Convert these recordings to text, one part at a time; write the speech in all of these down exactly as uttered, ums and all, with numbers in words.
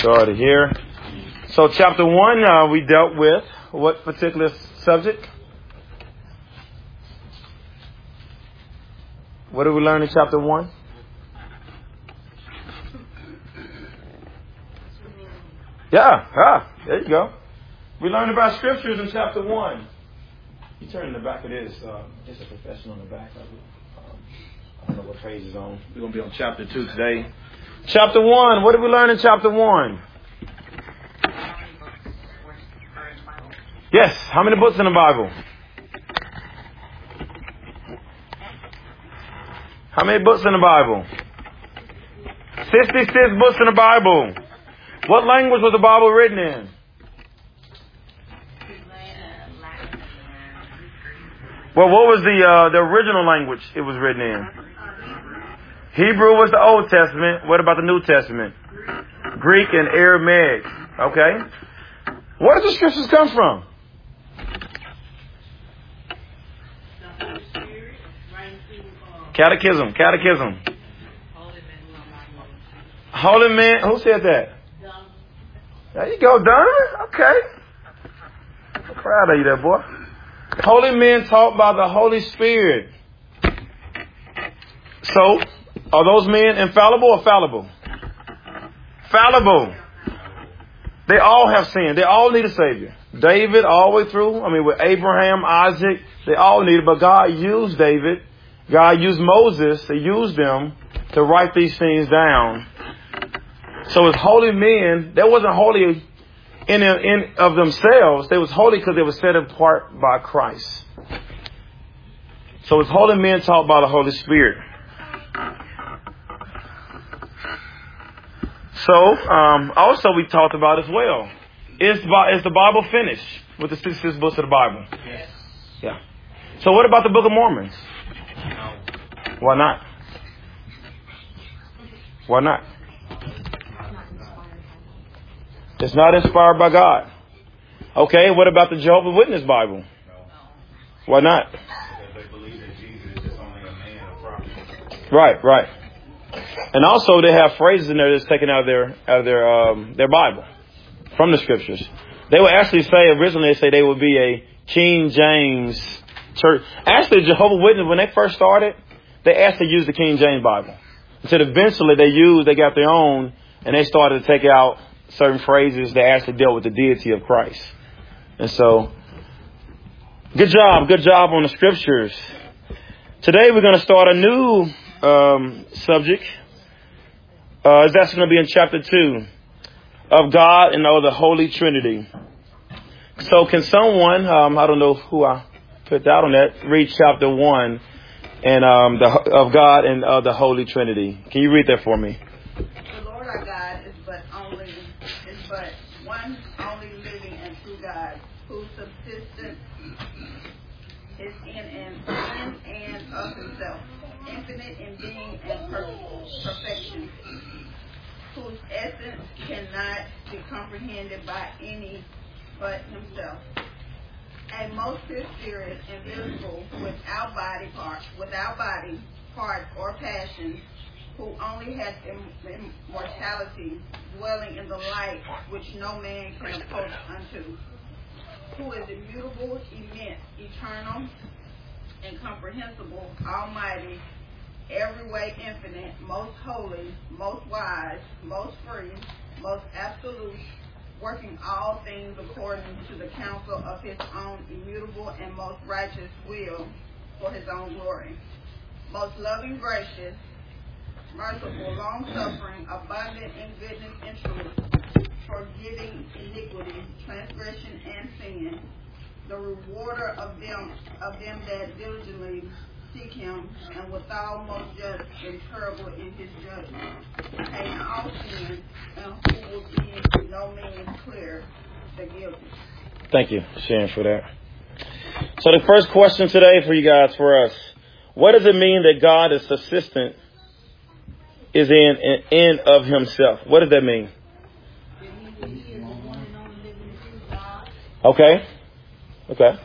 started here. So chapter one, uh, we dealt with what particular subject? What did we learn in chapter one? Yeah, ah, there you go. We learned about scriptures in chapter one. You turn in the back of this. Uh, it's a professional on the back of it. Um, I don't know what page is on. We're going to be on chapter two today. Chapter one. What did we learn in chapter one? Yes. How many books in the Bible? How many books in the Bible? sixty-six books in the Bible. What language was the Bible written in? Well, what was the uh, the original language it was written in? Hebrew was the Old Testament. What about the New Testament? Greek and Aramaic. Okay. Where did the scriptures come from? Catechism. Catechism. Holy man. Who said that? There you go, Donovan. Okay. I'm proud of you there, boy. Holy men taught by the Holy Spirit. So, are those men infallible or fallible? Fallible. They all have sinned. They all need a Savior. David all the way through. I mean, with Abraham, Isaac, they all needed. But God used David. God used Moses. He used them to write these things down. So as holy men, they wasn't holy in, in of themselves. They was holy because they were set apart by Christ. So as holy men taught by the Holy Spirit. So um, also we talked about as well. Is, is the Bible finished with the sixty-six books of the Bible? Yes. Yeah. So what about the Book of Mormon? No. Why not? Why not? It's not inspired by God. Okay, what about the Jehovah's Witness Bible? No. Why not? Because they believe that Jesus is just only a man of prophet. Right, right. And also they have phrases in there that's taken out of their out of their um, their Bible from the scriptures. They would actually say originally they say they would be a King James church. Actually, Jehovah's Witness, when they first started, they actually used the King James Bible. Until eventually they used, they got their own, and they started to take out certain phrases that actually dealt with the deity of Christ. And so, good job, good job on the scriptures. Today we're going to start a new um, subject. Uh, it's actually going to be in chapter two of God and of the Holy Trinity. So can someone, um, I don't know who I put out on that, read chapter one and um, the, of God and of the Holy Trinity. Can you read that for me? The Lord our God is but only is but one only living and true God, whose subsistence is in and in and of himself, infinite in being and per- perfection, whose essence cannot be comprehended by any but himself. A most pure spirit, invisible, without body part, without body, part or passion, who only has immortality, dwelling in the light which no man can approach unto, who is immutable, immense, eternal, incomprehensible, almighty, every way infinite, most holy, most wise, most free, most absolute, working all things according to the counsel of his own immutable and most righteous will for his own glory, most loving, gracious, merciful, long-suffering, abundant in goodness and truth, forgiving iniquity, transgression, and sin, the rewarder of them of them that diligently seek him, and withal most just and terrible in his judgment, paying all sin, and who will be no means clear the guilty. Thank you, Sharon, for that. So the first question today for you guys, for us, what does it mean that God is subsistent? Is in and in of himself. What does that mean? Okay. Okay.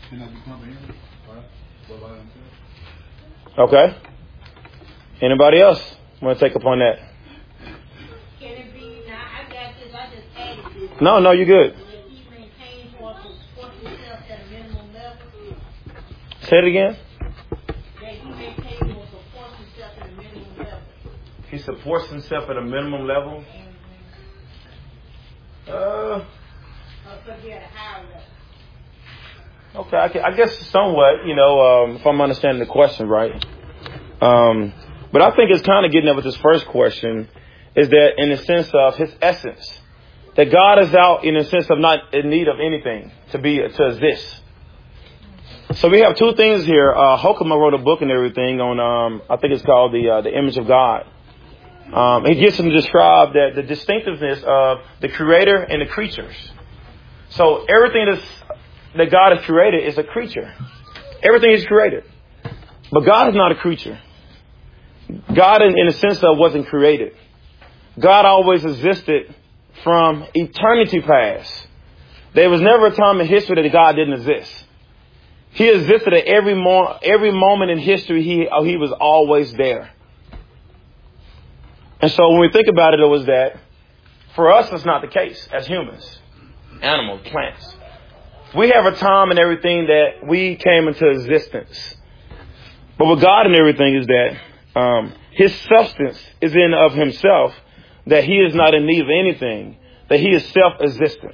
Cannot be comprehended, right? But by himself. Okay. Anybody else want to take upon that? Can it be, now I got this, I just added this. No, no, you're good. Will he maintain or support himself at a minimum level? Say it again. That he maintain or support himself at a minimum level. He supports himself at a minimum level. Uh, Or could be at a higher level. okay, I, can, I guess somewhat, you know, um, if I'm understanding the question right. Um, but I think it's kind of getting at with this first question is that in the sense of his essence, that God is out in the sense of not in need of anything to be, to exist. So we have two things here. Uh, Hokema wrote a book and everything on, um, I think it's called the, uh, the Image of God. Um, he gets to describe that the distinctiveness of the creator and the creatures. So everything that's, that God has created is a creature. Everything is created. But God is not a creature. God, in, in a sense of, wasn't created. God always existed from eternity past. There was never a time in history that God didn't exist. He existed at every, mo- every moment in history. He, he was always there. And so when we think about it, it was that for us, it's not the case as humans, animals, plants. We have a time and everything that we came into existence. But with God and everything is that um, his substance is in of himself, that he is not in need of anything, that he is self-existent.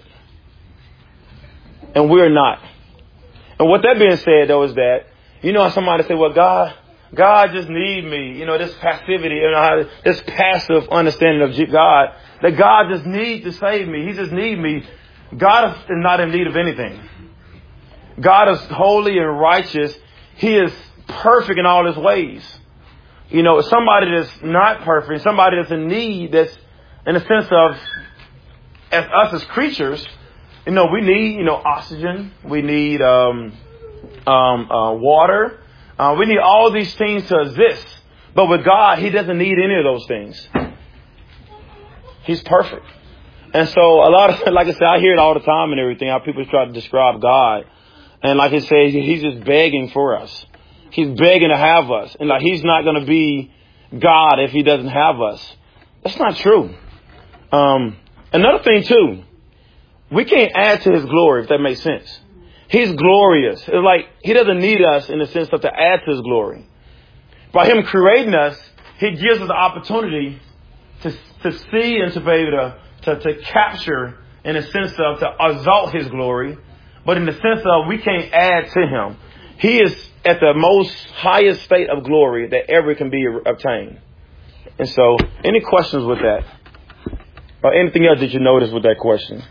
And we're not. And with that being said, though, is that, you know, somebody say, well, God, God just need me. You know, this passivity, you know, this passive understanding of God, that God just needs to save me. He just needs me. God is not in need of anything. God is holy and righteous. He is perfect in all his ways. You know, somebody that's not perfect, somebody that's in need, that's in the sense of, as us as creatures, you know, we need, you know, oxygen. We need um, um, uh, water. Uh, we need all these things to exist. But with God, he doesn't need any of those things. He's perfect. And so a lot of, like I said, I hear it all the time and everything, how people try to describe God. And like I said, he's just begging for us. He's begging to have us. And like, he's not going to be God if he doesn't have us. That's not true. Um, another thing too, we can't add to his glory, if that makes sense. He's glorious. It's like he doesn't need us in the sense of to add to his glory. By him creating us, he gives us the opportunity to, to see and to be able to, to, to capture in the sense of to exalt his glory. But in the sense of we can't add to him. He is at the most highest state of glory that ever can be obtained. And so, any questions with that? Or anything else that you notice with that question?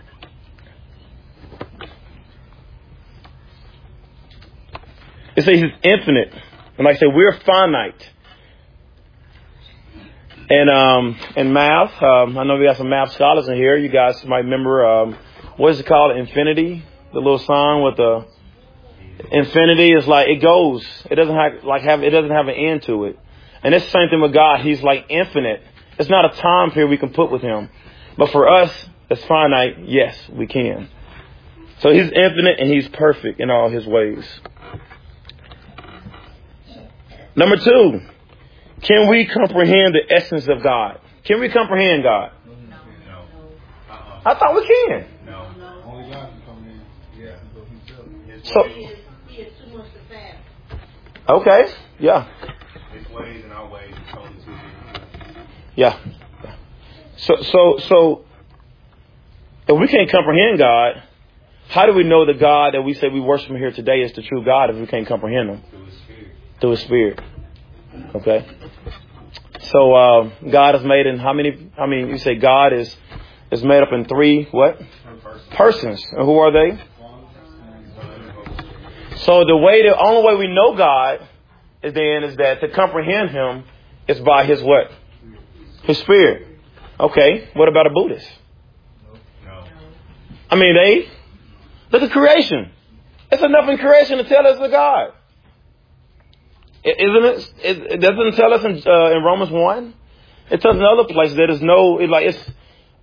It says he's infinite. And like I said, we're finite. And um, in math, um, I know we got some math scholars in here. You guys might remember, um, what is it called? Infinity? The little sign with the infinity is like, it goes. It doesn't have, like have, it doesn't have an end to it. And it's the same thing with God. He's like infinite. It's not a time period we can put with him. But for us, as finite, yes, we can. So he's infinite and he's perfect in all his ways. Number two, can we comprehend the essence of God? Can we comprehend God? No. Uh-uh. I thought we can. No. Only God can comprehend. Yeah. His So, He is, he is too much to fathom. okay, yeah, His ways and our ways are totally two different. yeah. So, so, so, if we can't comprehend God, how do we know the God that we say we worship here today is the true God if we can't comprehend him? Through his spirit. Through his spirit. Okay. So uh, God is made in how many? I mean, you say God is is made up in three what? Persons. And who are they? So the way, the only way we know God is then is that to comprehend him is by his what? His spirit. Okay. What about a Buddhist? No. I mean, they look at creation. It's enough in creation to tell us the God. Isn't it? It, it doesn't tell us in, uh, in Romans one. It tells in other places that there's no, it, like it's,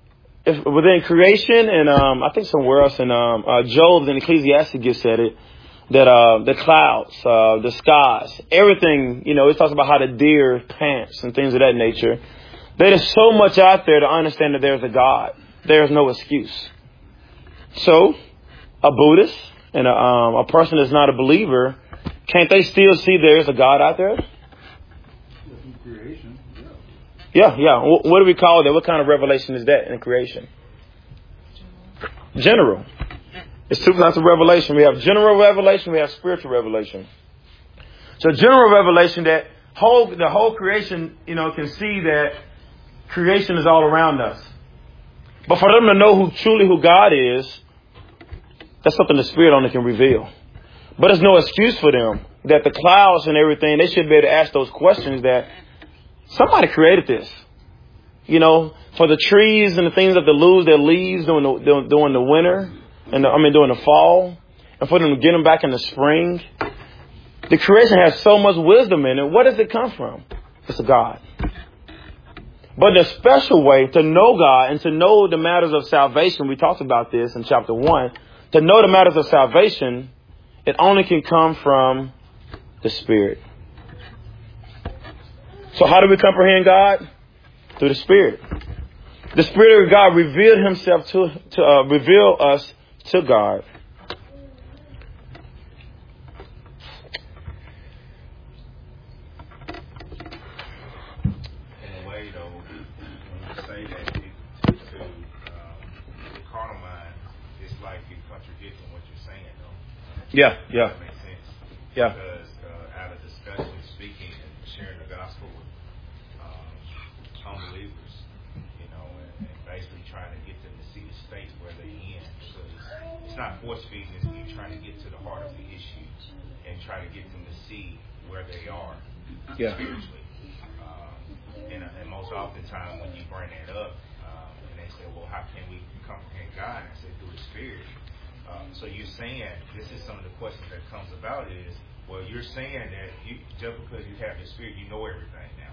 it's within creation, and um, I think somewhere else in um, uh, Job and Ecclesiastes gets at it, that uh, the clouds, uh, the skies, everything, you know, it talks about how the deer pants and things of that nature. There's so much out there to understand that there's a God. There's no excuse. So a Buddhist and a, um, a person that's not a believer, can't they still see there's a God out there? Creation, yeah. Yeah, yeah. What do we call that? What kind of revelation is that in creation? General. It's two types of revelation. We have general revelation. We have spiritual revelation. So general revelation, that whole the whole creation, you know, can see that creation is all around us. But for them to know who truly who God is, that's something the Spirit only can reveal. But there's no excuse for them that the clouds and everything, they should be able to ask those questions that somebody created this. You know, for the trees and the things that they lose their leaves during the, during the winter. And the, I mean, during the fall, and for them to get them back in the spring. The creation has so much wisdom in it. Where does it come from? It's a God. But the special way to know God and to know the matters of salvation, we talked about this in chapter one, to know the matters of salvation, it only can come from the Spirit. So how do we comprehend God? Through the Spirit. The Spirit of God revealed Himself to, to uh, reveal us to God. In a way, though, when you say that it, to um, the carnal mind, it's like you're contradicting what you're saying, though. Yeah, yeah. That makes sense. Yeah. Because uh, out of discussion, speaking, and sharing the gospel with um, unbelievers, you know, and, and basically trying to get them to see the state where they're in. It's not force feeding, it's you trying to get to the heart of the issue and try to get them to see where they are Yeah. spiritually. Um, and, and most oftentimes when you bring that up, um, and they say, well, how can we comprehend God? And I say, through the Spirit. Um, so you're saying, this is some of the questions that comes about is, well, you're saying that you, just because you have the Spirit, you know everything now.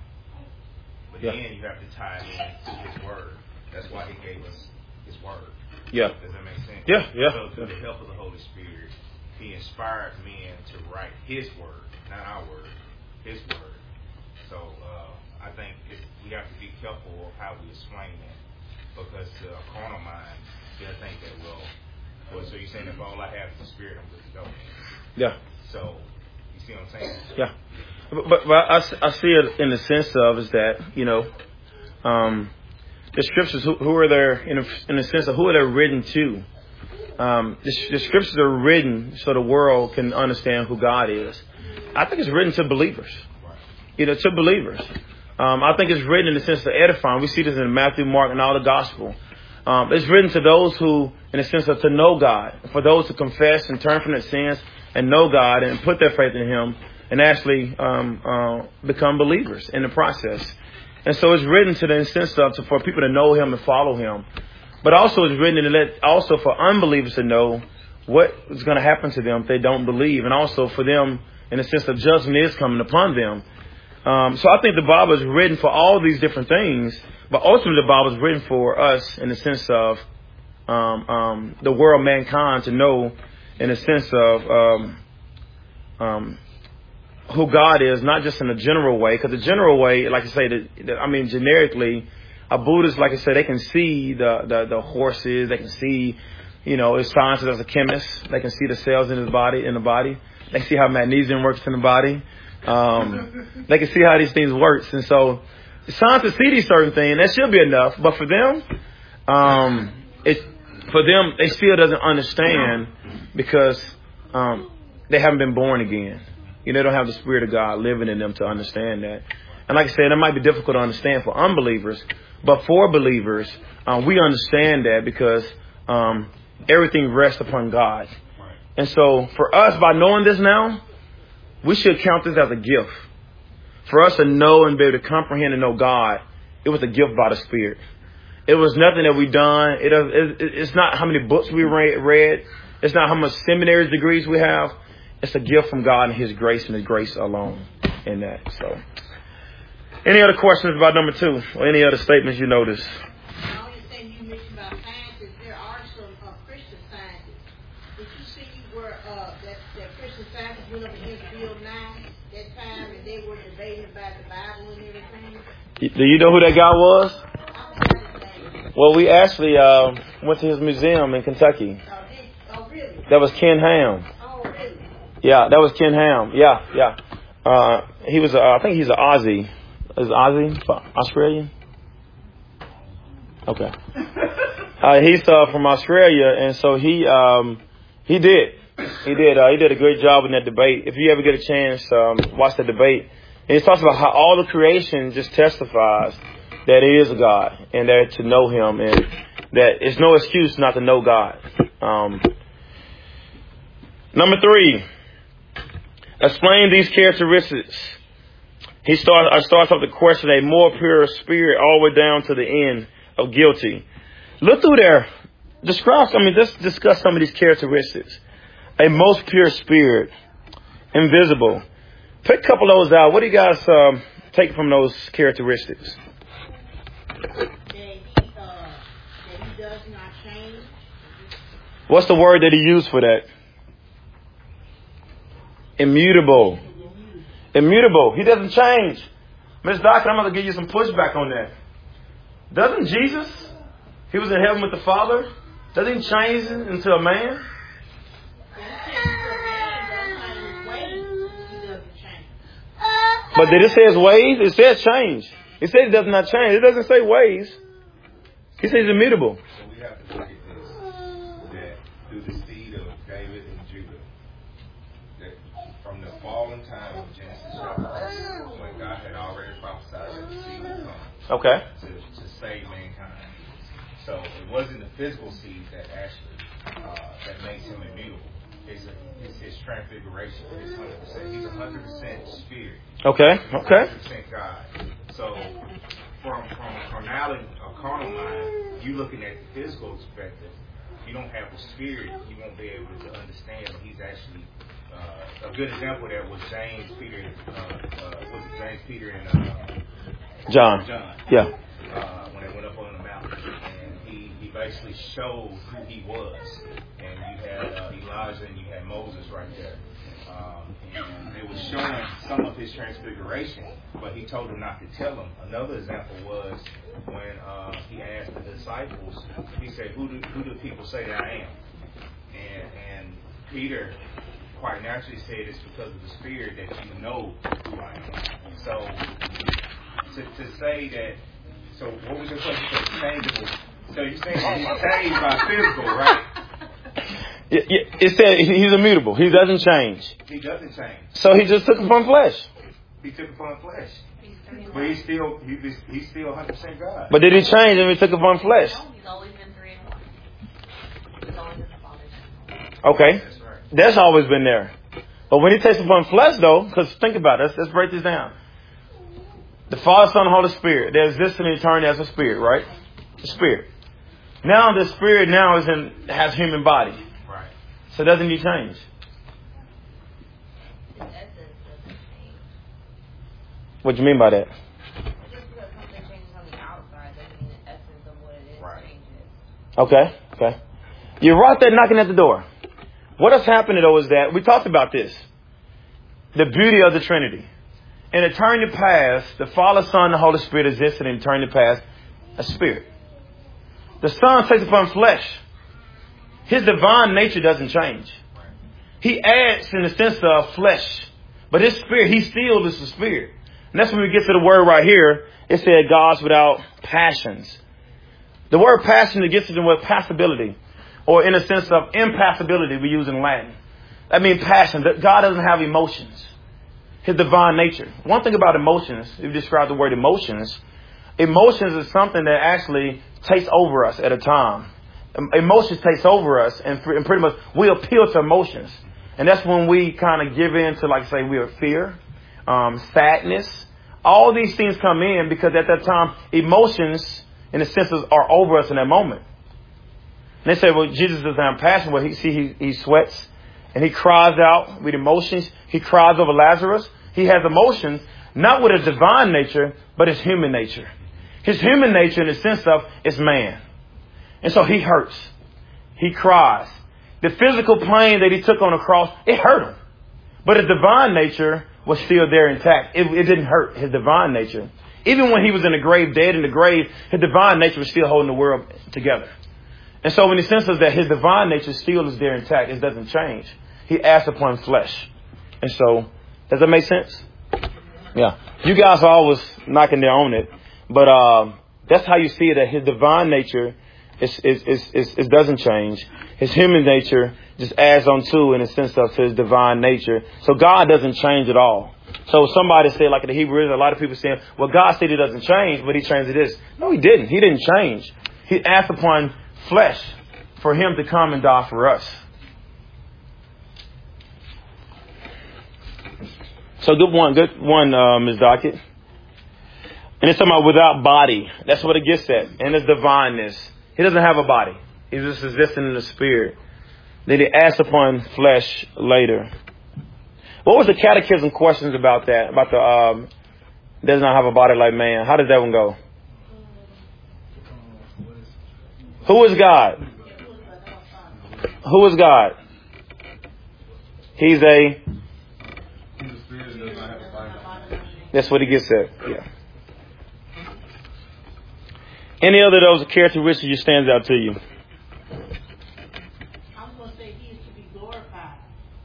But Yeah. then you have to tie it in to His Word. That's why He gave us His Word. Yeah. Does that make sense? Yeah, yeah. So through the help of the Holy Spirit, He inspired men to write His Word, not our word, His Word. So uh, I think it, we have to be careful of how we explain that, because to a carnal mind, they'll think that, well, well, so you're saying if all I have is the Spirit, I'm good to go. Yeah. So you see what I'm saying? Yeah. But, but, but I, I see it in the sense of is that, you know, um, the scriptures, who, who are there in a, in the sense of who are they written to? Um, the, the scriptures are written so the world can understand who God is. I think it's written to believers, you know, to believers. Um, I think it's written in the sense of edifying. We see this in Matthew, Mark, and all the gospel. Um, it's written to those who, in the sense of to know God, for those who confess and turn from their sins and know God and put their faith in Him and actually um, uh, become believers in the process. And so it's written to the sense of to, for people to know Him and follow Him. But also it's written to let also for unbelievers to know what is going to happen to them if they don't believe. And also for them, in the sense of judgment is coming upon them. Um, so I think the Bible is written for all these different things. But ultimately the Bible is written for us in the sense of um, um, the world, mankind, to know in the sense of um, um, who God is, not just in a general way. Because the general way, like I say, the, the, I mean, generically, a Buddhist, like I said, they can see the, the, the horses. They can see, you know, his scientist as a chemist. They can see the cells in his body, in the body. They can see how magnesium works in the body. Um, they can see how these things works. And so scientists see these certain things. That should be enough. But for them, um, it's, for them, they still doesn't understand because um, they haven't been born again. You know, they don't have the Spirit of God living in them to understand that. And like I said, it might be difficult to understand for unbelievers. But for believers, um, we understand that because um, everything rests upon God. And so for us, by knowing this now, we should count this as a gift. For us to know and be able to comprehend and know God, it was a gift by the Spirit. It was nothing that we done. It, it, it's not how many books we read. It's not how much seminary degrees we have. It's a gift from God and His grace and His grace alone in that. So, any other questions about number two or any other statements you notice? The only thing you mentioned about scientists, there are some uh, Christian scientists. Did you see where uh, that, that Christian Scientists went up against Bill Nye that time, and they were debating about the Bible and everything? Do you know who that guy was? I forgot his name. Well, we actually uh, went to his museum in Kentucky. Oh, did, oh, really? That was Ken Ham. Oh, really? Yeah, that was Ken Ham. Yeah, yeah. Uh, he was, uh, I think he's an Aussie. Is Aussie? Australian? Okay. Uh, he's uh, from Australia, and so he um, he did. He did. Uh, he did a great job in that debate. If you ever get a chance, um, watch the debate. And he talks about how all the creation just testifies that it is a God and that to know Him, and that it's no excuse not to know God. Um, number three, explain these characteristics. He starts. I starts off the question: a more pure spirit, all the way down to the end of guilty. Look through there. Describe. I mean, let's discuss some of these characteristics. A most pure spirit, invisible. Pick a couple of those out. What do you guys um, take from those characteristics? That he, uh, that he does not change. What's the word that he used for that? Immutable. Immutable. He doesn't change. Miz Doctor, I'm going to give you some pushback on that. Doesn't Jesus, He was in heaven with the Father, doesn't He change into a man? But did it say his ways? It says change. It says it does not change. It doesn't say ways. He says immutable. So we have to look at this, that through the seed of David and Judah, that from the fallen time of Genesis chapter one, when God had already prophesied that the seed would come Okay. to, to save mankind. So it wasn't the physical seed that actually uh, that makes him immutable. It's, a, it's his transfiguration. It's one hundred percent. He's one hundred percent spirit. Okay. Okay. one hundred percent God. So from from a carnality, a carnal mind, you looking at the physical perspective, you don't have the spirit, you won't be able to understand that he's actually uh, a good example of that was James, Peter, uh, uh, was it James, Peter, and uh, John. John. Yeah. Uh, when they went up on the mountain, and he, he basically showed who he was. And you had uh, Elijah and you had Moses right there. Um, and they were showing some of his transfiguration, but he told them not to tell them. Another example was when uh, he asked the disciples, he said, who do, who do people say that I am? And, and Peter quite naturally said it's because of the Spirit that you know who I am. So to, to say that, so what was your question? So changeable. So you're saying he's changed by physical, right? It, it said he's immutable. He doesn't change. He doesn't change. So he just took upon flesh. He took upon flesh. But he's still he, he's still one hundred percent God. But did he change when he took upon flesh? No, he's always been three and one. He's always been the Father's. Okay. That's right. That's always been there. But when he takes upon flesh, though, because think about it. Let's, let's break this down. The Father, Son, and Holy Spirit, they exist in eternity as a spirit, right? The Spirit. Now the Spirit now is in has human body. Right. So doesn't he change? His essence doesn't change. What do you mean by that? Just because something changes on the outside doesn't mean the essence of what it is Right. changes. Okay, okay. You're right there knocking at the door. What has happened though is that we talked about this. The beauty of the Trinity. In eternity past, the Father, Son, and the Holy Spirit existed in eternity past as spirit. The Son takes upon flesh. His divine nature doesn't change. He adds in the sense of flesh. But his spirit, he still is the spirit. And that's when we get to the word right here. It said God's without passions. The word passion, it gets to the word passibility. Or in a sense of impassibility we use in Latin. That means passion. That God doesn't have emotions. His divine nature. One thing about emotions, if you describe the word emotions, emotions is something that actually takes over us at a time. Emotions takes over us and pretty much we appeal to emotions. And that's when we kind of give in to, like say, we are fear, um, sadness. All these things come in because at that time, emotions, in a sense, are over us in that moment. And they say, well, Jesus doesn't have passion. Well, he see, he, he sweats and he cries out with emotions. He cries over Lazarus. He has emotions, not with a divine nature, but his human nature. His human nature, in the sense of, is man. And so he hurts. He cries. The physical pain that he took on the cross, it hurt him. But his divine nature was still there intact. It, it didn't hurt his divine nature. Even when he was in the grave, dead in the grave, his divine nature was still holding the world together. And so in the sense of that, his divine nature still is there intact. It doesn't change. He acts upon flesh. And so, does that make sense? Yeah. You guys are always knocking down on it. But uh, that's how you see it, that his divine nature is, is, is, is, is doesn't change. His human nature just adds on to in the sense of his divine nature. So God doesn't change at all. So somebody said, like in the Hebrew, a lot of people saying, well, God said he doesn't change, but he changed this. No, he didn't. He didn't change. He asked upon flesh for him to come and die for us. So good one, good one, uh, Miz Dockett. And it's talking about without body. That's what it gets at. And it's divineness. He doesn't have a body. He's just existing in the spirit. Then he acts upon flesh later. What was the catechism questions about that? About the um, does not have a body like man. How did that one go? Who is God? Who is God? He's a. That's what he gets at. Yeah. Any other of those characteristics stands out to you? I'm going to say he is to be glorified.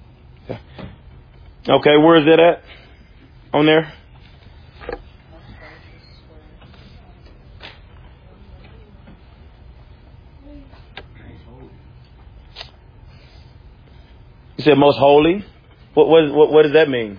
Okay, where is that at? On there? You said most holy? What what what, what does that mean?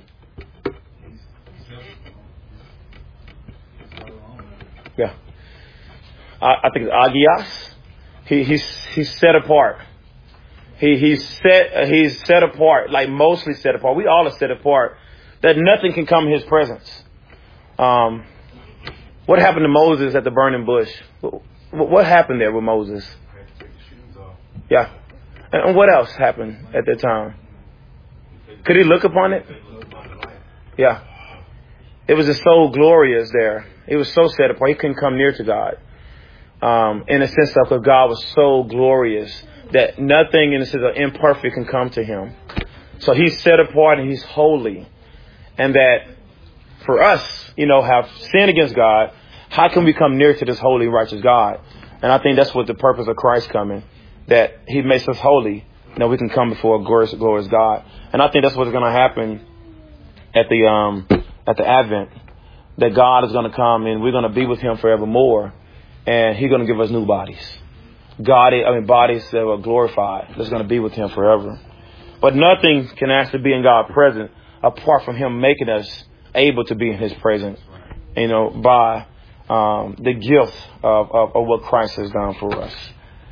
Yeah. I, I think it's agios. He he's he's set apart. He he's set he's set apart, like mostly set apart. We all are set apart. That nothing can come in his presence. Um, what happened to Moses at the burning bush? What, what happened there with Moses? Yeah. And what else happened at that time? Could he look upon it? Yeah. It was just so glorious there. It was so set apart. He couldn't come near to God. Um, in a sense of because God was so glorious that nothing in the sense of imperfect can come to him. So he's set apart and he's holy. And that for us, you know, have sinned against God, how can we come near to this holy, righteous God? And I think that's what the purpose of Christ coming, that he makes us holy. That we can come before a glorious, glorious God. And I think that's what's going to happen at the um, at the Advent. That God is going to come and we're going to be with him forevermore. And he's going to give us new bodies. God, I mean, bodies that are glorified. That's going to be with him forever. But nothing can actually be in God's presence apart from him making us able to be in his presence, you know, by um, the gift of, of, of what Christ has done for us.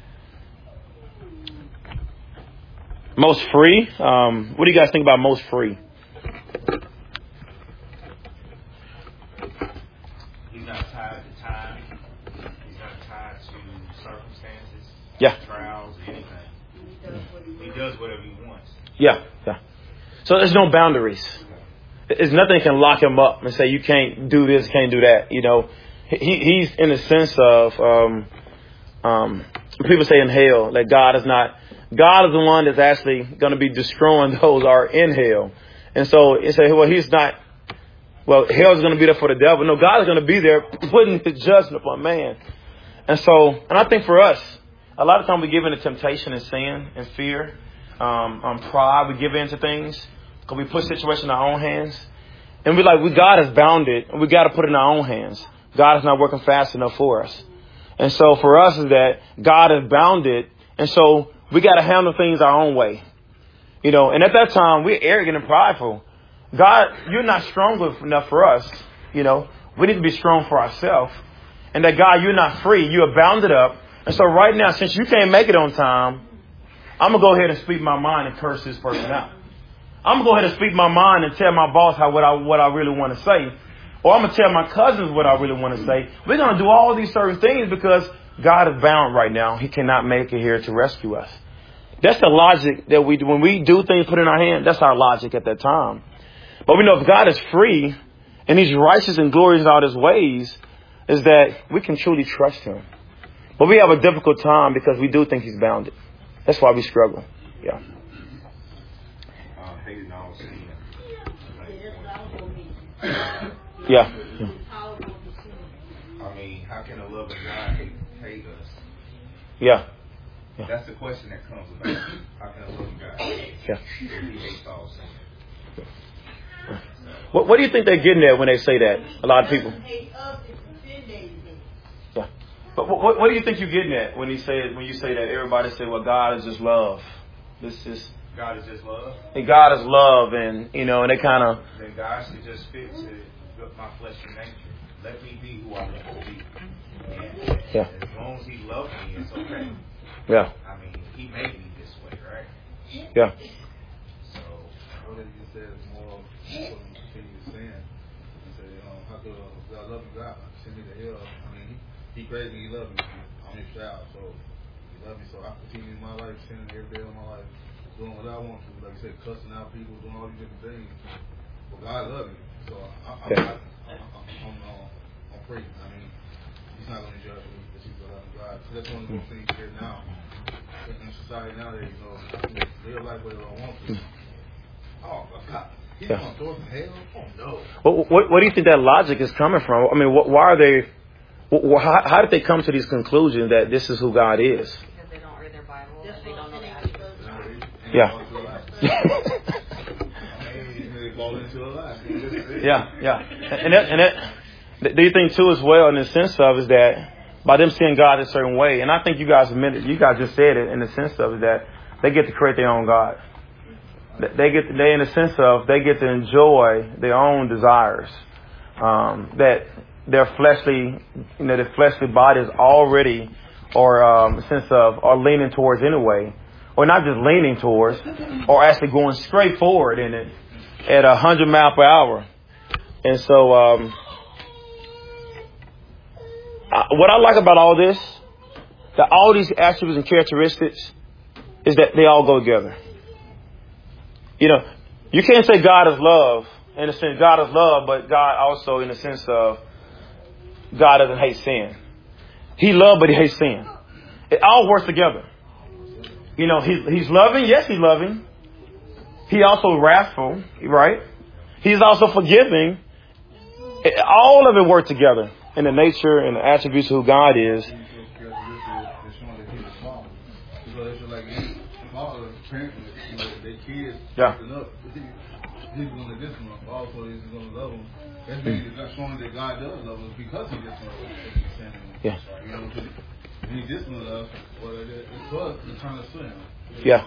Most free. Um, what do you guys think about most free? He's not tied to time. He's not tied to circumstances. Yeah. Trials, anything. He does whatever he wants. Yeah, yeah. So there's no boundaries. There's nothing that can lock him up and say you can't do this, can't do that. You know, he he's in the sense of um, um, people say in hell that God is not. God is the one that's actually going to be destroying those who are in hell. And so you say, well, he's not. Well, hell is going to be there for the devil. No, God is going to be there putting his judgment upon man. And so, and I think for us, a lot of times we give in to temptation and sin and fear, um, um, pride. We give in to things because we put situations in our own hands. And we're like, we God has bound it and we got to put it in our own hands. God is not working fast enough for us. And so for us is that God has bound it. And so we got to handle things our own way. You know, and at that time, we're arrogant and prideful. God, you're not strong enough for us. You know, we need to be strong for ourselves. And that, God, you're not free. You are bounded up. And so right now, since you can't make it on time, I'm going to go ahead and speak my mind and curse this person out. I'm going to go ahead and speak my mind and tell my boss how what I what I really want to say. Or I'm going to tell my cousins what I really want to say. We're going to do all these certain things because God is bound right now. He cannot make it here to rescue us. That's the logic that we do. When we do things put in our hand, that's our logic at that time. But we know if God is free and he's righteous and glorious in all his ways, is that we can truly trust him. But we have a difficult time because we do think he's bounded. That's why we struggle. Yeah. Uh, Hayden also sin. Yeah. I mean, how can a loving God hate, hate us? Yeah. Yeah. That's the question that comes about. How can a loving God hate us? Yeah. If he hates all sin. What, what do you think they're getting at when they say that? A lot of people. Yeah. But what, what do you think you're getting at when he say when you say that? Everybody say, "Well, God is just love." This is God is just love. And God is love, and you know, and they kind of. Then God should just fit to my fleshly nature. Let me be who I want to be. And Yeah. as long as He loves me, it's okay. Yeah. I mean, He made me this way, right? Yeah. So, what did you say is more important to continue sin? You say, um, how could God love you? God send me to hell. I mean, He, he created me. He loved me. I'm His child, so He loved me. So I continue my life sinning every day of my life, doing what I want to, like you said, cussing out people, doing all these different things. But God loves me, so I, I, Yeah. I, I, I'm, I'm, uh, I'm free. I mean, He's not going to judge me because He's a loving God. So that's one of the things here now in society nowadays. You know, I can live life whatever I want to. Oh my God, He's Yeah. going to throw us in hell? Oh no. What, what, what do you think that logic is coming from? I mean, what, why are they? What, how, how did they come to these conclusions that this is who God is? Because they don't read their Bible and they don't know the attributes. Yeah. Yeah, yeah, and that, and that, do you think too as well in the sense of is that by them seeing God a certain way, and I think you guys admitted, you guys just said it in the sense of is that they get to create their own God. They get, they in the sense of they get to enjoy their own desires. Um, that their fleshly, you know, their fleshly body is already, or um, sense of, are leaning towards anyway, or not just leaning towards, or actually going straight forward in it at a hundred mile per hour. And so, um, I, what I like about all this, that all these attributes and characteristics, is that they all go together. You know, you can't say God is love in the sense God is love, but God also in the sense of God doesn't hate sin. He loves, but He hates sin. It all works together. You know, he's, he's loving. Yes, He's loving. He also wrathful, right? He's also forgiving. It, all of it works together in the nature and the attributes of who God is. Yeah. He's going to discipline them. Also, he's going to love them. That means it's showing that God does love us because He disciplines us. Yeah. You know, when He disciplines us, well, it's us to turn us to Him. Yeah.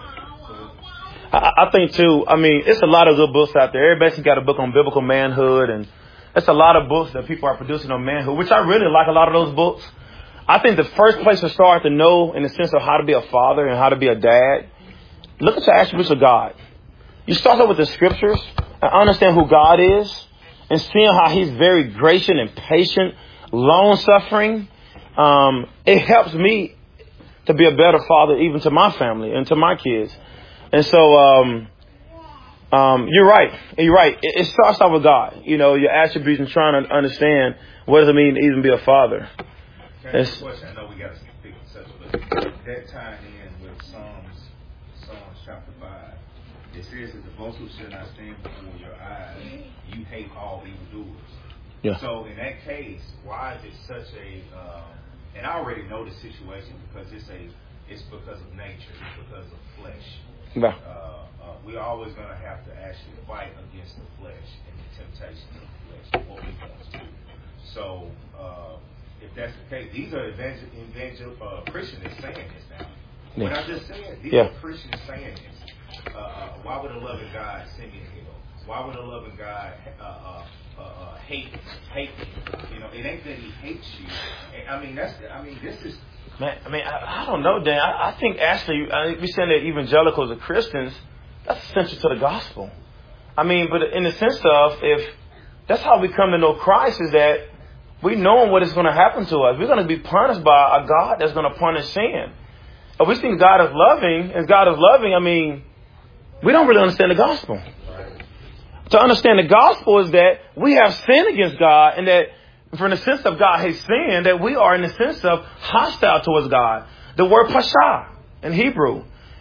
I, I think too. I mean, it's a lot of good books out there. Everybody's got a book on biblical manhood, and it's a lot of books that people are producing on manhood, which I really like. A lot of those books. I think the first place to start to know, in the sense of how to be a father and how to be a dad, look at the attributes of God. You start off with the scriptures and understand who God is, and seeing how He's very gracious and patient, long suffering. Um, it helps me to be a better father, even to my family and to my kids. And so, um, um, you're right. You're right. It, it starts off with God. You know, your attributes and trying to understand what does it mean to even be a father. It's, question. I know we got to speak on such, but that tied in with Psalms, Psalms chapter five. It says that the boast who shall not stand before your eyes, you hate all evildoers. Yeah. So in that case, why is it such a? Um, and I already know the situation because it's a, it's because of nature, it's because of flesh. Yeah. Uh, uh, we're always going to have to actually fight against the flesh and the temptation of the flesh, what we want to do. So uh, if that's the case, these are evangel, evangel uh, Christians saying this now. Yeah. What I just said, these Yeah. are Christians saying this. Uh, uh, why would a loving God send me to hell? Why would a loving God uh, uh, uh, uh, hate hate me? You know, it ain't that He hates you. I mean, that's. I mean, this is. Man, I mean, I, I don't know, Dan. I, I think actually, I, we saying that evangelicals or Christians, that's essential to the gospel. I mean, but in the sense of, if that's how we come to know Christ, is that we know what is going to happen to us. We're going to be punished by a God that's going to punish sin. If we think God is loving, and God is loving, I mean, we don't really understand the gospel. To understand the gospel is that we have sinned against God, and that from the sense of God hates sin, that we are in the sense of hostile towards God. The word pasha in Hebrew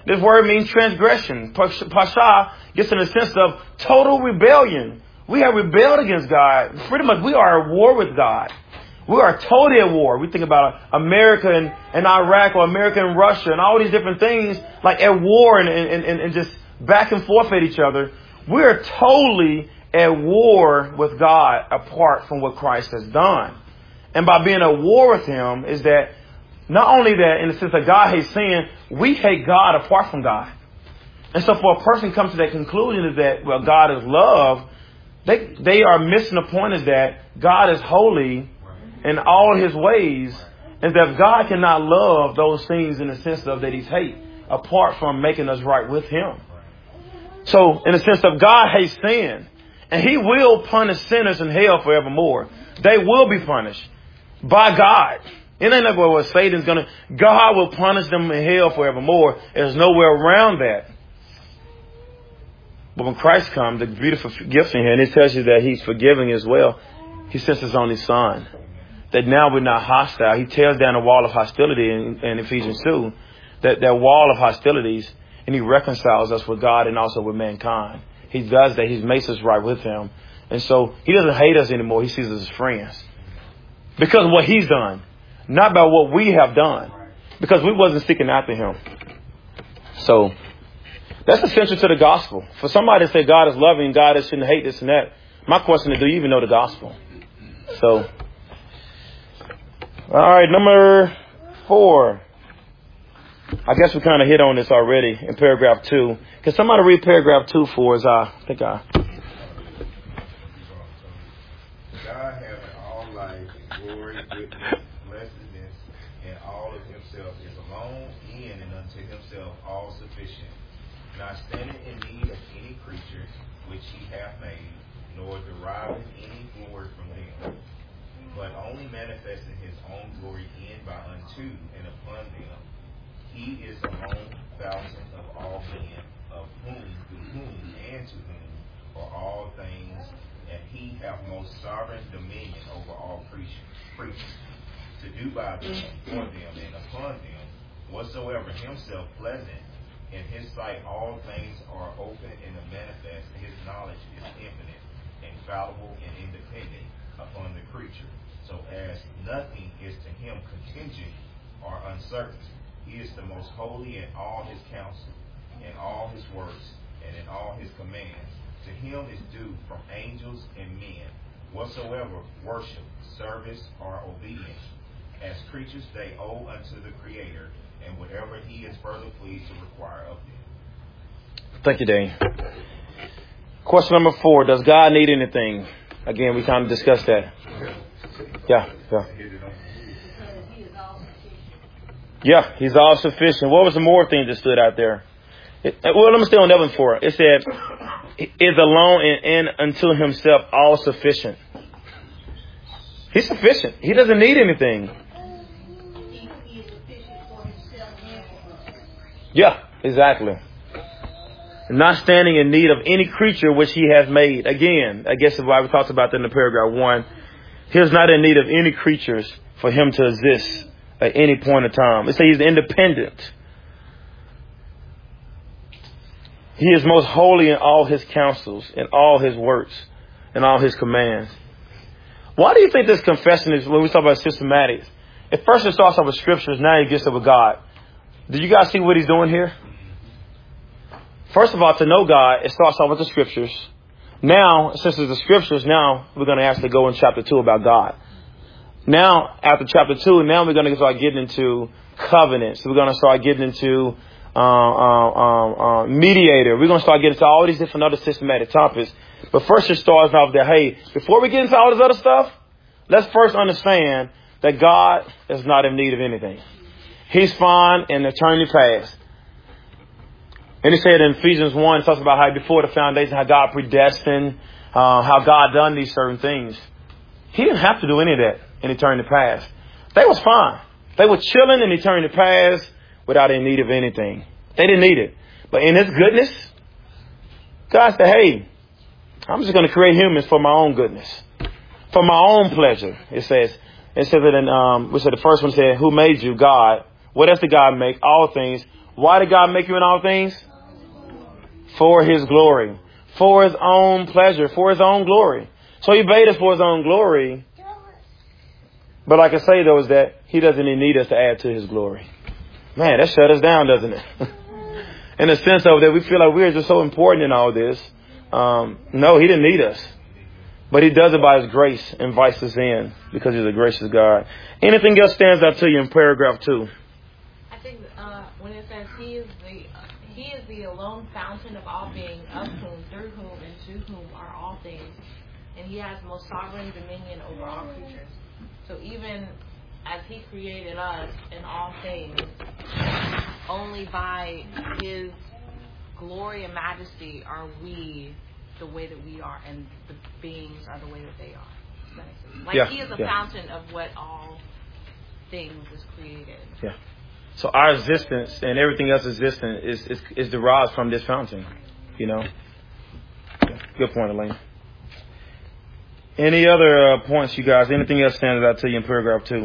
This word means transgression. Pasha gets in the sense of total rebellion. We have rebelled against God. Pretty much we are at war with God. We are totally at war. We think about America and, and Iraq or America and Russia and all these different things like at war and, and, and, and just back and forth at each other. We are totally at war with God apart from what Christ has done. And by being at war with Him is that not only that in the sense that God hates sin, we hate God apart from God. And so for a person to come to that conclusion is that, well, God is love, they, they are missing the point is that God is holy in all His ways, and that God cannot love those things in the sense of that He's hate, apart from making us right with Him. So, in the sense of God hates sin, and He will punish sinners in hell forevermore. They will be punished by God. It ain't like what Satan's gonna. God will punish them in hell forevermore. There's nowhere around that. But when Christ comes, the beautiful gift in here, and it tells you that He's forgiving as well. He sends His only Son. That now we're not hostile. He tears down the wall of hostility in, in Ephesians two. That, that wall of hostilities. And He reconciles us with God and also with mankind. He does that. He makes us right with Him. And so He doesn't hate us anymore. He sees us as friends. Because of what He's done. Not by what we have done. Because we wasn't seeking after Him. So that's essential to the gospel. For somebody to say God is loving, God is shouldn't hate this and that. My question is, do you even know the gospel? So... All right, number four. I guess we kind of hit on this already in paragraph two. Can somebody read paragraph two for us? I think I. God having all life and glory, goodness, blessedness, and all of Himself is alone in and unto Himself all sufficient, not standing in need of any creature which He hath made, nor deriving any glory from them, but only manifesting His own glory in, by, unto, and upon them. He is alone fountain of all men, of whom, through whom, and to whom are all things, and He hath most sovereign dominion over all creatures, to do by them, for them, and upon them, whatsoever Himself pleasant. In His sight all things are open and manifest, and His knowledge is infinite, infallible, and independent upon the creature. So as nothing is to Him contingent or uncertain, He is the most holy in all His counsel, in all His works, and in all His commands. To Him is due from angels and men whatsoever worship, service, or obedience. As creatures they owe unto the Creator, and whatever He is further pleased to require of them. Thank you, Dane. Question number four. Does God need anything? Again, we kind of discussed that. Yeah, yeah. Yeah, He's all sufficient. What was the more thing that stood out there? It, well, let me stay on that one for it. It said, is alone and, and unto Himself all sufficient. He's sufficient. He doesn't need anything. He is sufficient for Himself and for us. Yeah, exactly. Not standing in need of any creature which He has made. Again, I guess that's why we talked about that in the paragraph one. He is not in need of any creatures for Him to exist at any point in time. It says He's independent. He is most holy in all His counsels, in all His works, in all His commands. Why do you think this confession is, when we talk about systematics, at first it starts off with scriptures, now He gets up with God. Did you guys see what He's doing here? First of all, to know God, it starts off with the scriptures. Now, since it's the scriptures, now we're going to actually go in chapter two about God. Now, after chapter two, now we're going to start getting into covenants. We're going to start getting into uh, uh, uh, uh, mediator. We're going to start getting into all these different other systematic topics. But first it starts off that, hey, before we get into all this other stuff, let's first understand that God is not in need of anything. He's fine in eternity past. And he said in Ephesians one, it talks about how before the foundation, how God predestined, uh, how God done these certain things. He didn't have to do any of that in eternity past. They was fine. They were chilling in eternity past without any need of anything. They didn't need it. But in His goodness, God said, hey, I'm just going to create humans for my own goodness, for my own pleasure. It says, it says that in, um, we said the first one said, who made you? God. What else did God make? All things Why did God make you in all things? For His glory. For His own pleasure. For His own glory. So He made us for His own glory. But like I say, though, is that He doesn't even need us to add to His glory. Man, that shut us down, doesn't it? In the sense of that we feel like we're just so important in all this. Um, no, He didn't need us. But He does it by His grace, invites us in because He's a gracious God. Anything else stands out to you in paragraph two? I think uh, when it says He is the uh, He is the alone fountain of all being, of whom, through whom, and to whom are all things, and He has most sovereign dominion over all creatures. So even as He created us in all things, only by His glory and majesty are we the way that we are, and the beings are the way that they are. Does that make sense? Like Yeah, He is the yeah. fountain of what all things is created. Yeah. So our existence and everything else existent is, is, is derived from this fountain. You know? Yeah. Good point, Elaine. Any other uh, points, you guys? Anything else stands out to you in paragraph two?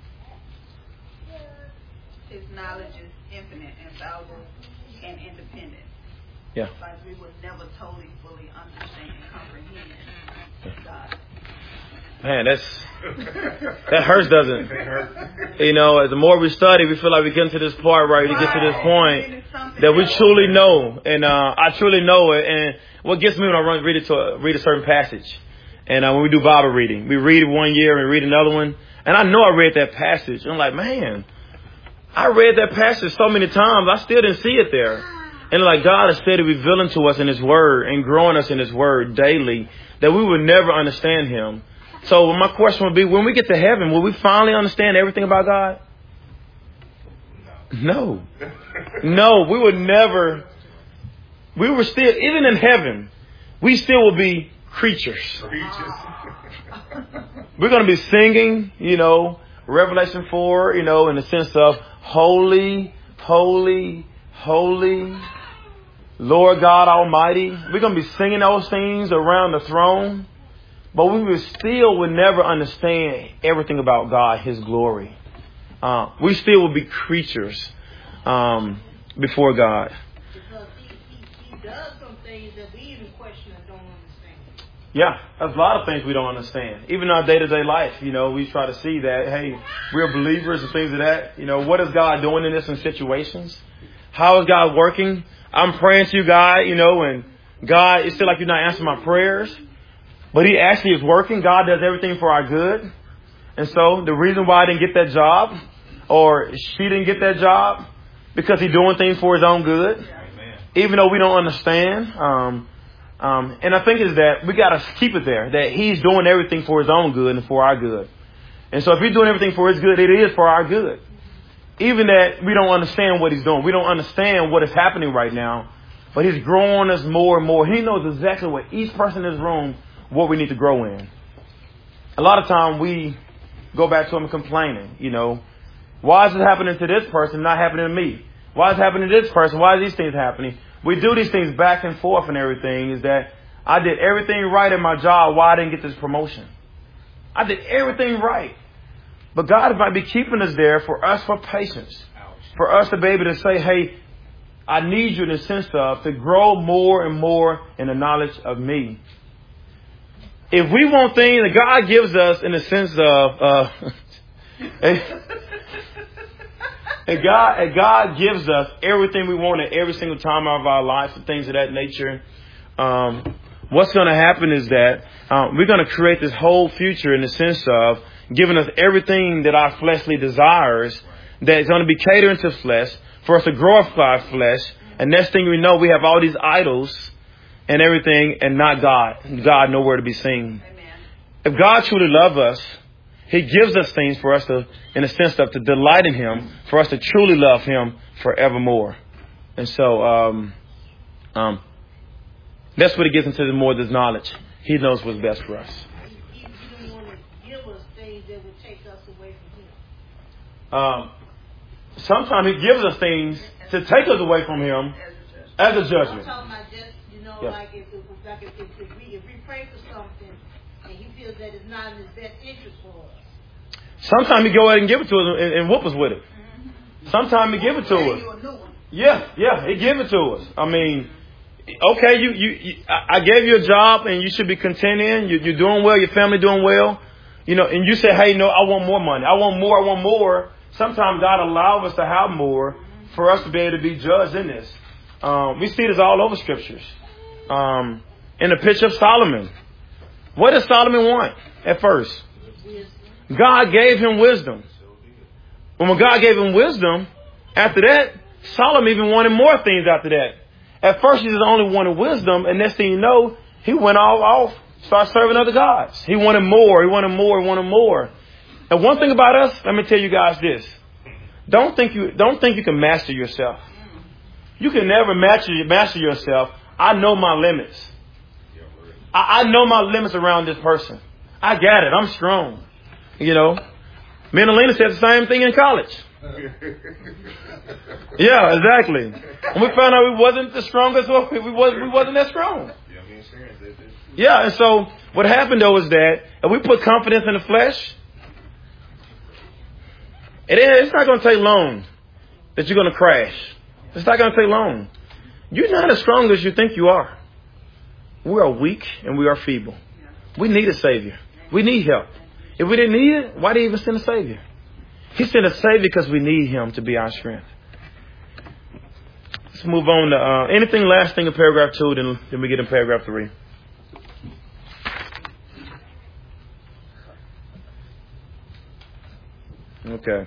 His knowledge is infinite, infallible, and independent. Yeah. Like we would never totally, fully understand and comprehend God. Man, that's that hurts, doesn't it? You know, the more we study, we feel like we get to this part where we get to this point that we truly know, and uh, I truly know it. And what gets me when I run read it to a, read a certain passage, and uh, when we do Bible reading, we read it one year and read another one, and I know I read that passage. And I'm like, man, I read that passage so many times, I still didn't see it there. And like God is steady revealing to us in His Word and growing us in His Word daily that we would never understand Him. So my question would be, when we get to heaven, will we finally understand everything about God? No. No, we would never. We were still, even in heaven, we still will be creatures. We're going to be singing, you know, Revelation four, you know, in the sense of holy, holy, holy, Lord God Almighty. We're going to be singing those things around the throne. But we will still would never understand everything about God, His glory. Uh, we still will be creatures um, before God. Because he, he, he does some things that we even question and don't understand. Yeah, there's a lot of things we don't understand. Even in our day-to-day life, you know, we try to see that, hey, we're believers and things of that. You know, what is God doing in this in situations? How is God working? I'm praying to you, God, you know, and God, it's still like you're not answering my prayers. But He actually is working. God does everything for our good. And so the reason why I didn't get that job or she didn't get that job, because He's doing things for His own good. Amen. Even though we don't understand. Um, um, and I think is that we got to keep it there, that He's doing everything for His own good and for our good. And so if He's doing everything for His good, it is for our good. Even that we don't understand what He's doing. We don't understand what is happening right now. But He's growing us more and more. He knows exactly what each person in this room, what we need to grow in. A lot of time we go back to Him complaining, you know, why is it happening to this person, not happening to me? Why is it happening to this person? Why are these things happening? We do these things back and forth and everything. Is that I did everything right in my job. Why I didn't get this promotion? I did everything right. But God might be keeping us there for us for patience. For us to be able to say, hey, I need you in the sense of to grow more and more in the knowledge of me. If we want things that God gives us in the sense of, uh, and, and God, and God gives us everything we want at every single time of our life and things of that nature. Um, what's going to happen is that um, we're going to create this whole future in the sense of giving us everything that our fleshly desires that is going to be catering to flesh for us to glorify flesh. And next thing we know, we have all these idols and everything, and not God. God nowhere to be seen. Amen. If God truly loves us, He gives us things for us to, in a sense of to delight in Him, for us to truly love Him forevermore. And so, um, um, that's what He gets into the more this knowledge. He knows what's best for us. He, he didn't want to give us things that would take us away from Him. Um, sometimes He gives us things to take us away from Him as a judgment. I'm talking about just, you know, Yeah. like if, if, like if, if, if, we, if we pray for something and He feels that it's not in His best interest for us. Sometimes He go ahead and give it to us and, and whoop us with it. Sometimes He give it to us. Yeah, yeah, He give it to us. I mean, okay, you, you, you I gave you a job and you should be content in. You, you're doing well. Your family doing well. You know, and you say, hey, no, I want more money. I want more. I want more. Sometimes God allows us to have more for us to be able to be judged in this. Um, we see this all over scriptures. Um, in the picture of Solomon. What did Solomon want at first? God gave him wisdom. When God gave him wisdom, after that, Solomon even wanted more things after that. At first, he just only wanted wisdom, and next thing you know, he went all off, started serving other gods. He wanted more, he wanted more, he wanted more. And one thing about us, let me tell you guys this. Don't think you don't think you can master yourself. You can never master, master yourself. I know my limits. I, I know my limits around this person. I got it. I'm strong. You know, me and Alina said the same thing in college. Yeah, exactly. When we found out we wasn't the strongest, we wasn't, we wasn't that strong. Yeah, and so what happened though is that if we put confidence in the flesh, it ain't, it's not going to take long that you're going to crash. It's not going to take long. You're not as strong as you think you are. We are weak and we are feeble. We need a Savior. We need help. If we didn't need it, why did He even send a Savior? He sent a Savior because we need Him to be our strength. Let's move on to uh, anything last thing in paragraph two, then, then we get in paragraph three. Okay.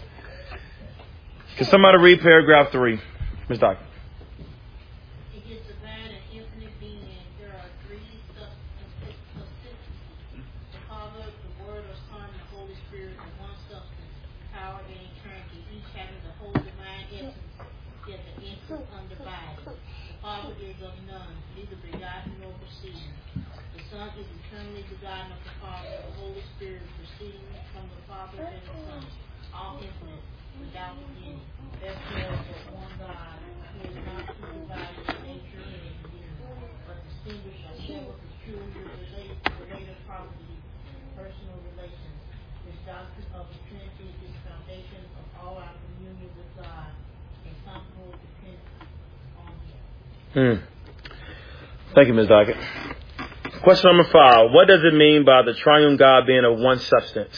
Can somebody read paragraph three? Miz Doctor. It is divine and infinite being. There are three substances. The Father, the Word, or Son, the Holy Spirit, and one substance, power and eternity, each having the whole divine essence, yet the essence undivided. The Father is of none, neither begotten nor proceeding. The Son is eternally begotten of the Father, the Holy Spirit proceeding from the Father and the Son, all infinite, without beginning. Therefore, but one God, who is not divided in nature and in being, but distinguished by several peculiar related, related properties, personal relations. This doctrine of the Trinity is the foundation of all our communion with God and comfortable dependence on Him. Hmm. Thank you, Miz Dockett. Question number five. What does it mean by the triune God being of one substance?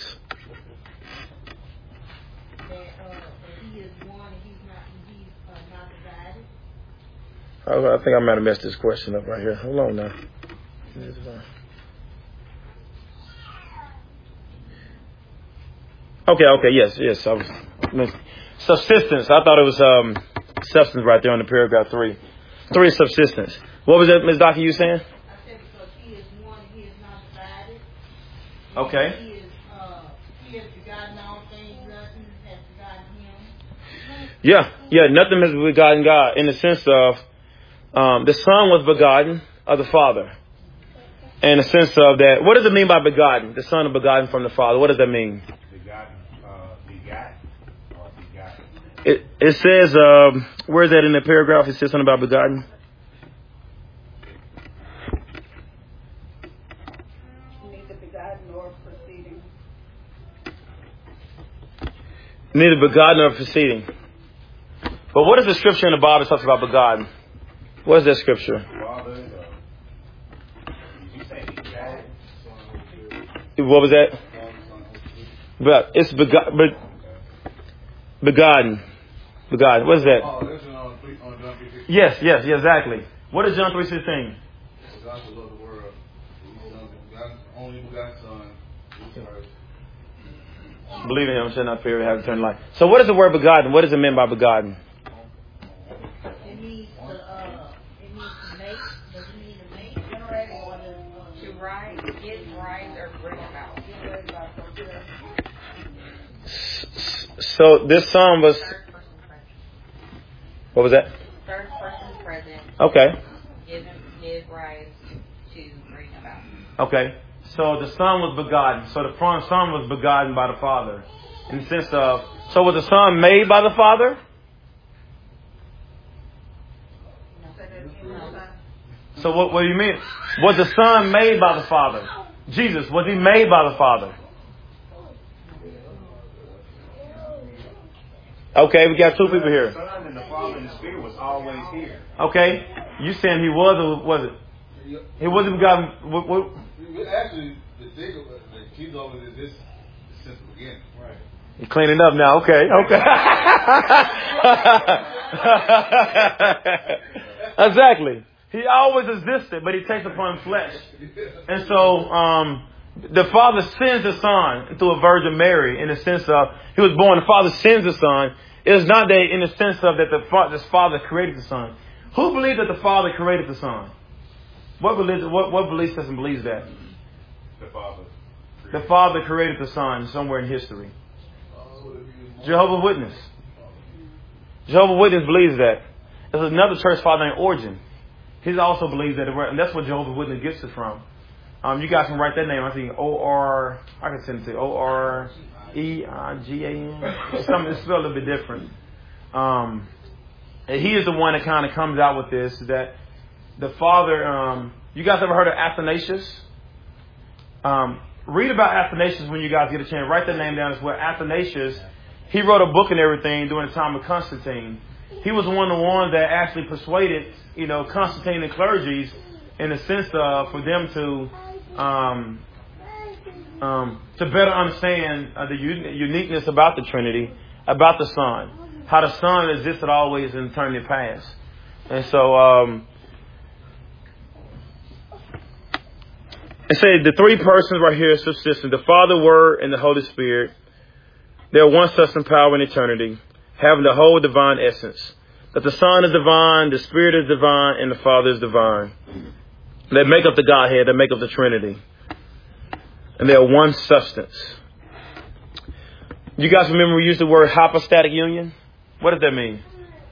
That, uh, that He is one and He's not, He's uh, not divided. Oh, I think I might have messed this question up right here. Hold on now. Okay, okay, yes, yes. I was, subsistence. I thought it was um, substance right there on the paragraph three. Three is subsistence. What was that, Miz Dockett, you saying? I said because He is one and He is not divided. Okay. He is, uh, He has begotten all things, nothing has begotten Him. Yeah, yeah, nothing has begotten God in the sense of um, the Son was begotten of the Father. In the sense of that, what does it mean by begotten? The Son is begotten from the Father. What does that mean? Begotten, uh, begotten, or begotten. It, it says, um, where is that in the paragraph? It says something about begotten. Neither begotten nor proceeding. Neither begotten nor proceeding. But what is the scripture in the Bible that talks about begotten? What is that scripture? Father, uh, did you say begotten? What was that? But it's begot, be, begotten. Begotten. What is that? Oh, that's on, on John three sixteen. Yes, yes, yes, exactly. What is John three sixteen? God so loved the world, God's only begotten Son, who first. Believe in Him, shall not fear, have eternal life. So, what is the word begotten? What does it mean by begotten? It means to, uh, it means to make, does it mean to make? Generate or to, uh, To rise, get rise, or bring about. generate by process. So, this Son was. Third person present. What was that? Third person present. Okay. Give give rise to bring about. Okay. So the Son was begotten. So the Son was begotten by the Father. In the sense of, so was the Son made by the Father? So what, what do you mean? Was the Son made by the Father? Jesus, was He made by the Father? Okay, we got two people here. The Son and the Father and the Spirit was always here. Okay, you saying he was or was it? He wasn't God. What, what? Actually, the thing of it, the key of it is this since the beginning. Right. You're cleaning up now. Okay, okay. Exactly. He always existed, but he takes upon flesh. And so, um, the Father sends the Son through a Virgin Mary in the sense of he was born. The Father sends the Son. It is not that in the sense of that the fa- this Father created the Son. Who believes that the Father created the Son? What religion? What, what belief system believes that? The Father. The Father created the Son somewhere in history. Jehovah's Witness. Jehovah's Witness believes that. There's another church father named Origen. He also believes that, and that's what Jehovah's Witness gets it from. Um, you guys can write that name. I think O R. I can send it to you. O R E I G A N. Something it's spelled a little bit different. Um, and he is the one that kind of comes out with this. That the Father. Um, you guys ever heard of Athanasius? Um, read about Athanasius when you guys get a chance. Write that name down as well. Athanasius. He wrote a book and everything during the time of Constantine. He was one of the ones that actually persuaded, you know, Constantine and clergies in the sense of for them to um, um, to better understand uh, the un- uniqueness about the Trinity, about the Son, how the Son existed always in eternity past. And so um, it said the three persons right here subsistent, the Father, Word, and the Holy Spirit. They are one substance, power, in eternity, having the whole divine essence. That the Son is divine, the Spirit is divine, and the Father is divine. They make up the Godhead, they make up the Trinity. And they are one substance. You guys remember we used the word hypostatic union? What does that mean?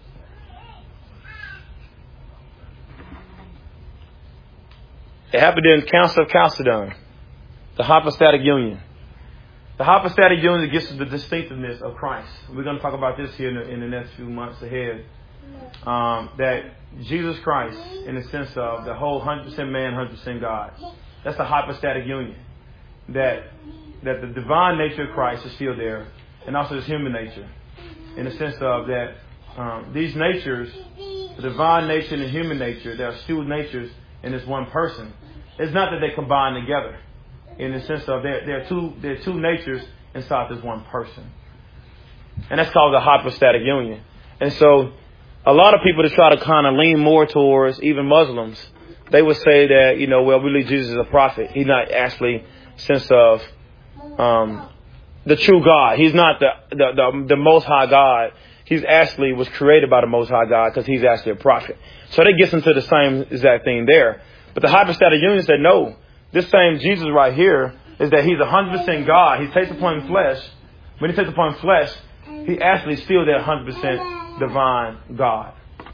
It happened in Council of Chalcedon. The hypostatic union. The hypostatic union gives us the distinctiveness of Christ. We're going to talk about this here in the, in the next few months ahead. Um, that Jesus Christ, in the sense of the whole one hundred percent man, one hundred percent God. That's the hypostatic union. That that the divine nature of Christ is still there, and also his human nature. In the sense of that um, these natures, the divine nature and the human nature, there are two natures in this one person. It's not that they combine together. In the sense of there, there are two, there are two natures inside this one person, and that's called the hypostatic union. And so, a lot of people that try to kind of lean more towards even Muslims, they would say that you know, well, we believe Jesus is a prophet. He's not actually sense of um, the true God. He's not the, the the the Most High God. He's actually was created by the Most High God because he's actually a prophet. So that gets into the same exact thing there. But the hypostatic union said no. This same Jesus right here is that he's one hundred percent God. He takes upon flesh. When he takes upon flesh, he actually still that one hundred percent divine God.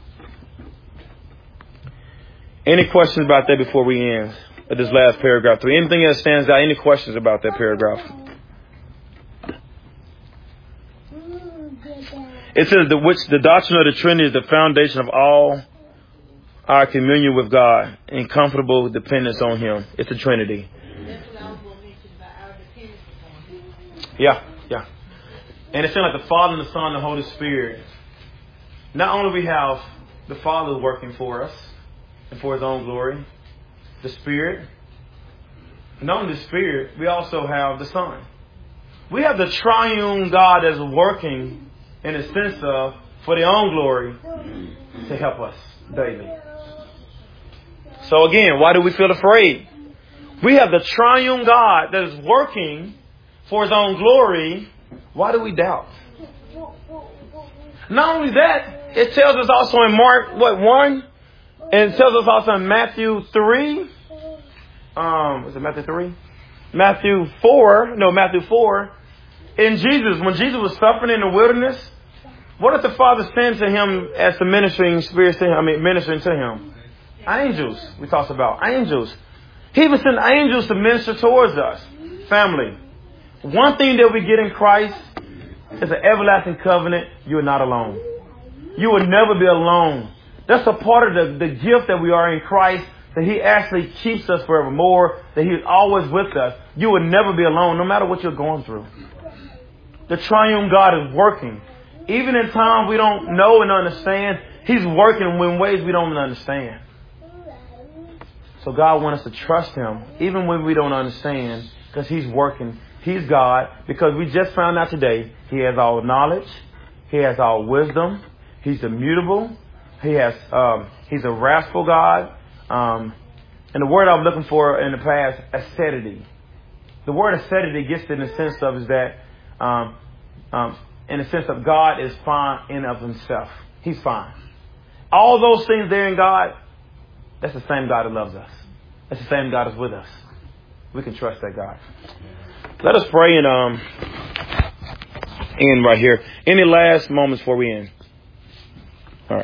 Any questions about that before we end with this last paragraph? Three. Anything that stands out? Any questions about that paragraph? It says the which the doctrine of the Trinity is the foundation of all our communion with God and comfortable dependence on Him. It's the Trinity. That's what I was going to mention about our dependence upon Him. Yeah, yeah. And it's saying like the Father and the Son and the Holy Spirit. Not only we have the Father working for us and for His own glory, the Spirit. Not only the Spirit, we also have the Son. We have the triune God that's working in the sense of for their own glory to help us daily. So again, why do we feel afraid? We have the triune God that is working for His own glory. Why do we doubt? Not only that, it tells us also in Mark, what, one? And it tells us also in Matthew three. Um, is it Matthew three? Matthew four. No, Matthew four. In Jesus, when Jesus was suffering in the wilderness, what did the Father send to Him as the ministering spirits to Him? I mean, ministering to Him? Angels. We talked about angels. He even sent angels to minister towards us. Family. One thing that we get in Christ is an everlasting covenant. You are not alone. You will never be alone. That's a part of the, the gift that we are in Christ, that He actually keeps us forevermore, that He is always with us. You will never be alone, no matter what you're going through. The triune God is working. Even in times we don't know and understand, He's working in ways we don't understand. So God wants us to trust Him, even when we don't understand, because He's working. He's God, because we just found out today, He has all knowledge. He has all wisdom. He's immutable. He has, um, He's a wrathful God. Um, and the word I'm looking for in the past, acidity. The word acidity gets in the sense of is that, um, um, in the sense of God is fine in of Himself. He's fine. All those things there in God, that's the same God that loves us. That's the same God that's with us. We can trust that God. Let us pray and um, end right here. Any last moments before we end?